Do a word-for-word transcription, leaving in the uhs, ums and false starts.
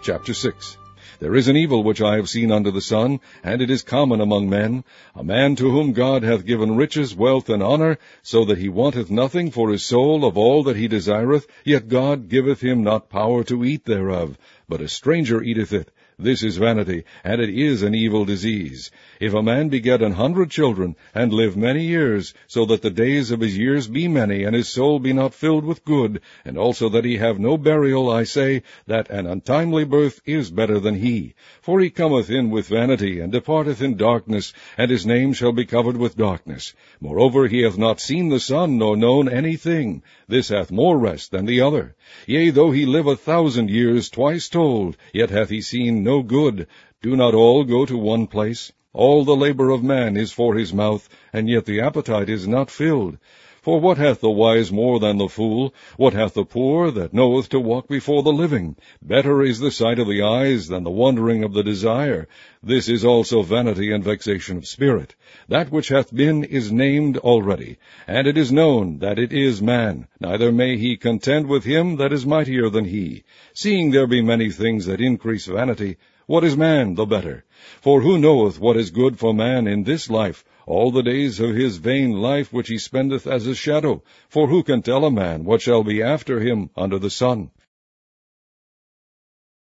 Chapter six. There is an evil which I have seen under the sun, and it is common among men, a man to whom God hath given riches, wealth, and honour, so that he wanteth nothing for his soul of all that he desireth, yet God giveth him not power to eat thereof, but a stranger eateth it. This is vanity, and it is an evil disease. If a man beget an hundred children, and live many years, so that the days of his years be many, and his soul be not filled with good, and also that he have no burial, I say, that an untimely birth is better than he. For he cometh in with vanity, and departeth in darkness, and his name shall be covered with darkness. Moreover, he hath not seen the sun, nor known anything. This hath more rest than the other. Yea, though he live a thousand years, twice told, yet hath he seen no good. Do not all go to one place? All the labor of man is for his mouth, and yet the appetite is not filled. For what hath the wise more than the fool? What hath the poor that knoweth to walk before the living? Better is the sight of the eyes than the wandering of the desire. This is also vanity and vexation of spirit. That which hath been is named already, and it is known that it is man, neither may he contend with him that is mightier than he. Seeing there be many things that increase vanity, what is man the better? For who knoweth what is good for man in this life, all the days of his vain life which he spendeth as a shadow? For who can tell a man what shall be after him under the sun?